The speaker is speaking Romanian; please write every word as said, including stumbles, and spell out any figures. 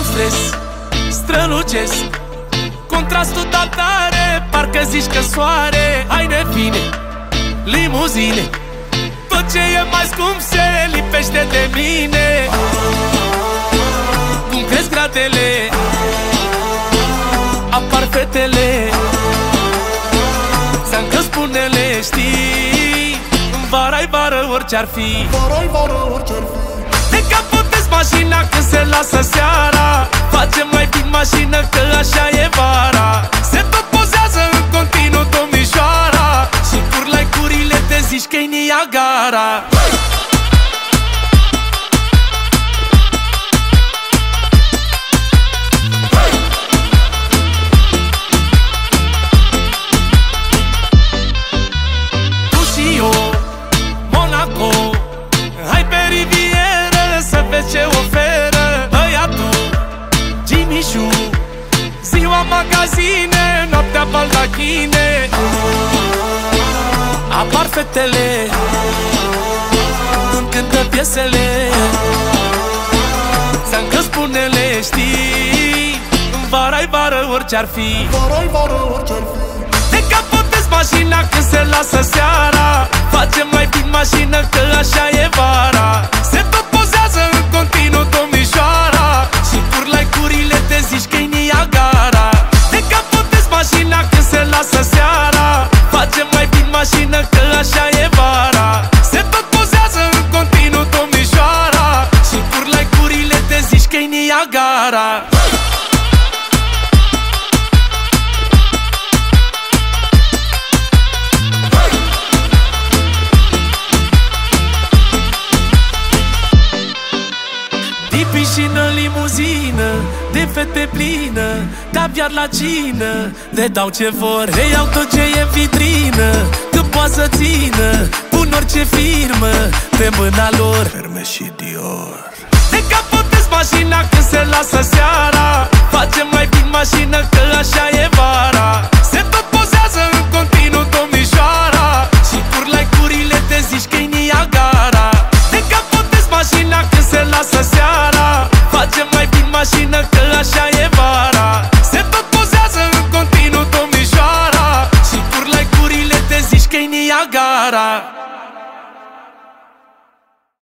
stres, strălucesc. Contrastul dat tare, parcă zici că soare. Haine fine, limuzine, tot ce e mai scump se lipește de mine. Cum cresc gradele, apar fetele, ți-am că spune-le, știi, vara-i vară orice-ar fi. Vara-i vară orice-ar fi. Decapotez mașina când se lasă seara. Facem mai bine mașină că așa e vara. Se tot pozează în continuu domnișoara și cur like-urile, te zici că-i Niagara. Tu și eu, Monaco, hai pe rivieră să vezi ce oferă băiatul Jimmy Choo. Ziua magazine, noaptea baldachine, apar fetele, îmi cântă piesele, ți-am că spune-le, știi, vara-i vară orice-ar fi. Vara-i vară orice-ar fi. Decapotez mașina când se lasă seara. Facem mai bine mașină că așa e vara. Se tot pozează în continuu domnișoara și cur like-urile, te zici că-i Niagara. Decapotez mașina când se lasă seara. Facem mai bine mașină că așa e vara. Se tot pozează în continuu domnișoara și cur like-urile, te zici că-i Niagara. Piscină, limuzină, de fete plină, caviar la cină, te dau ce vor, reiau tot ce e în vitrină. Că poate să țină, pun orice firmă pe mâna lor, Hermes și Dior. Decapotez mașina când se lasă seara. Facem mai bine mașină că așa e vara. Se tot pozează în continuu domnișoara și cur like-urile, te zici că-i Niagara. Decapotez mașina când se lasă seara. Facem mai bine mașină că așa e